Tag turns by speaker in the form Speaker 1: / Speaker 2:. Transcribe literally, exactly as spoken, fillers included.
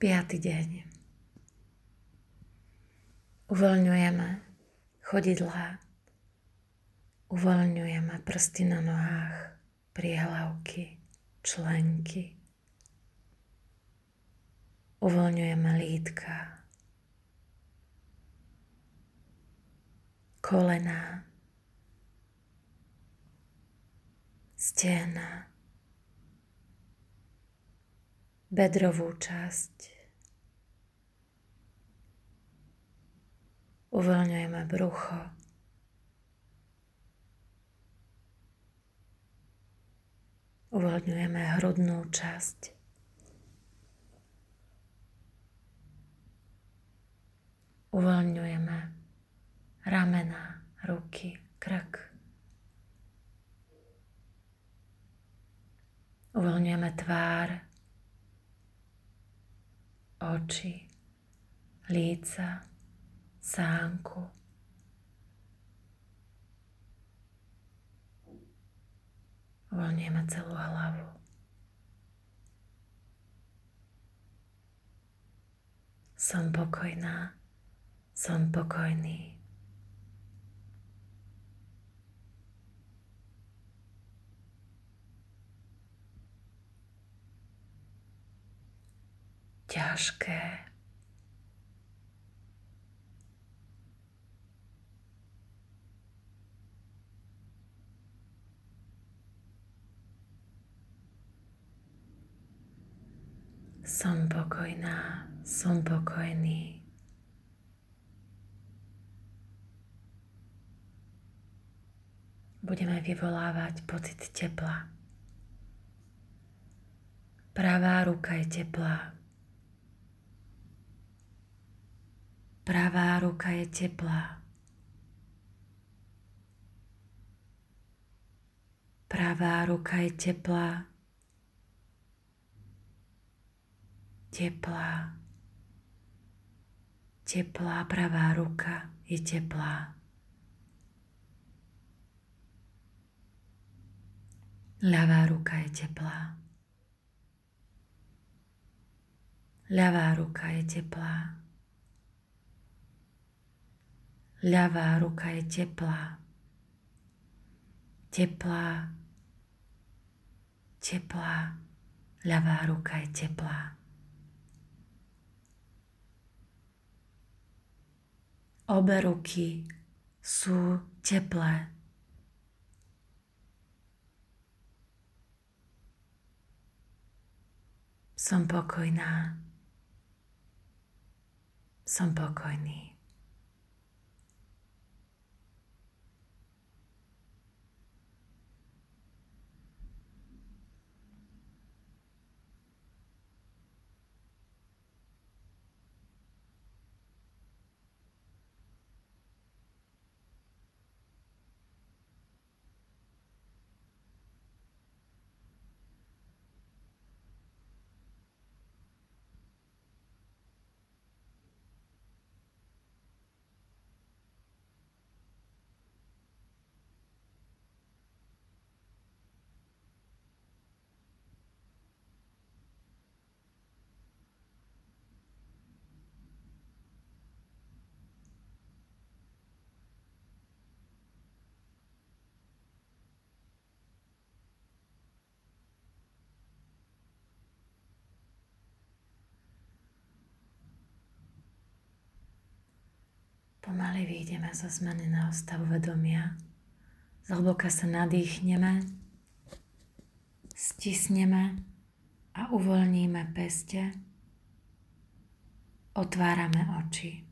Speaker 1: Piaty deň. Uvoľňujeme chodidlá, uvoľňujeme prsty na nohách, priehlavky, členky. Uvoľňujeme lítka, kolená, stehná, bedrovú časť. Uvoľňujeme brucho, uvoľňujeme hrudnú časť. Uvoľňujeme ramená, ruky, krk. Uvoľňujeme tvár, oči, líca, sánku. Uvoľňujeme celú hlavu. Som pokojná, som pokojný. Ťažké. Som pokojná, som pokojný. Budeme vyvolávať pocit tepla. Pravá ruka je teplá. Pravá ruka je teplá. Pravá ruka je teplá. Teplá. Teplá pravá ruka je teplá. Ľavá ruka je teplá. Ľavá ruka je teplá. Ľavá ruka je teplá. Teplá. Teplá. Ľavá ruka je teplá. Obe ruky sú teplé. Som pokojná. Som pokojný. Pomaly vyjdeme zo zmeneného stavu vedomia. Zhlboka sa nadýchneme, stisneme a uvoľníme peste. Otvárame oči.